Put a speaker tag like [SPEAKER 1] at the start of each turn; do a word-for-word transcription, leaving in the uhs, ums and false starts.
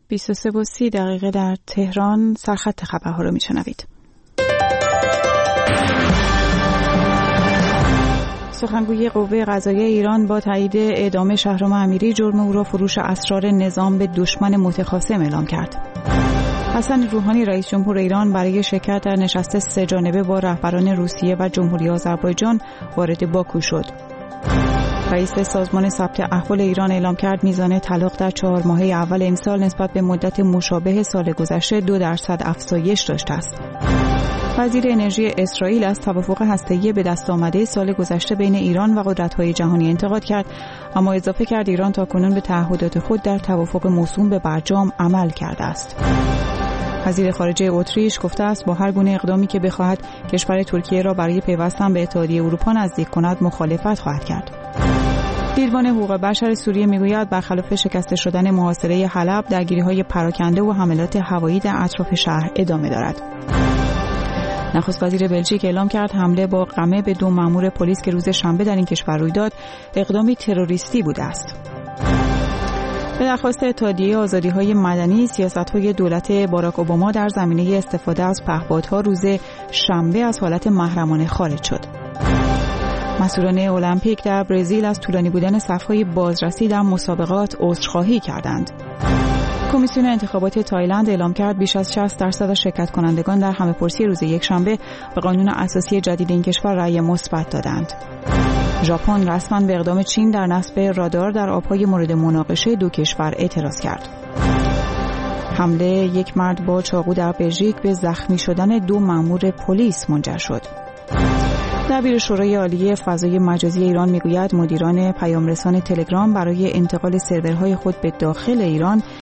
[SPEAKER 1] بیست و سه و سی دقیقه در تهران. سرخط خبرها رو میشنوید. سخنگوی قوه قضاییه ایران با تایید اعدام شهرام امیری جرم او را فروش اسرار نظام به دشمن متخاصم اعلام کرد. حسن روحانی رئیس جمهور ایران برای شرکت در نشست سه جانبه با رهبران روسیه و جمهوری آذربایجان وارد باکو شد. رئیس سازمان ثبت احوال ایران اعلام کرد میزان طلاق در چهار ماهه اول امسال نسبت به مدت مشابه سال گذشته دو درصد افزایش داشته است. وزیر انرژی اسرائیل از توافق هسته‌ای به دست آمده سال گذشته بین ایران و قدرت‌های جهانی انتقاد کرد، اما اضافه کرد ایران تاکنون به تعهدات خود در توافق موسوم به برجام عمل کرده است. وزیر خارجه اتریش گفته است با هر گونه اقدامی که بخواهد کشور ترکیه را برای پیوستن به اتحادیه اروپا نزدیک کند مخالفت خواهد کرد. دیوان حقوق بشر سوریه میگوید برخلاف شکسته شدن محاصره حلب، درگیری‌های پراکنده و حملات هوایی در اطراف شهر ادامه دارد. نخست وزیر بلژیک اعلام کرد حمله با قمع به دو مأمور پلیس که روز شنبه در این کشور روی داد اقدامی تروریستی بوده است. به درخواست اتحادیه آزادی‌های مدنی، سیاست‌های دولت باراک اوباما در زمینه استفاده از پهپادها روز شنبه از حالت محرمانه خارج شد. مسئولان المپیک در برزیل از طولانی بودن صف‌های بازرسی در مسابقات عذرخواهی کردند. کمیسیون انتخابات تایلند اعلام کرد بیش از شصت درصد از شرکت کنندگان در همه‌پرسی روز یکشنبه به قانون اساسی جدید این کشور رأی مثبت دادند. ژاپن رسما به اقدام چین در نصب رادار در آب‌های مورد مناقشه دو کشور اعتراض کرد. حمله یک مرد با چاقو در بلژیک به زخمی شدن دو مأمور پلیس منجر شد. دبیر شورای عالی فضای مجازی ایران میگوید مدیران پیامرسان تلگرام برای انتقال سرورهای خود به داخل ایران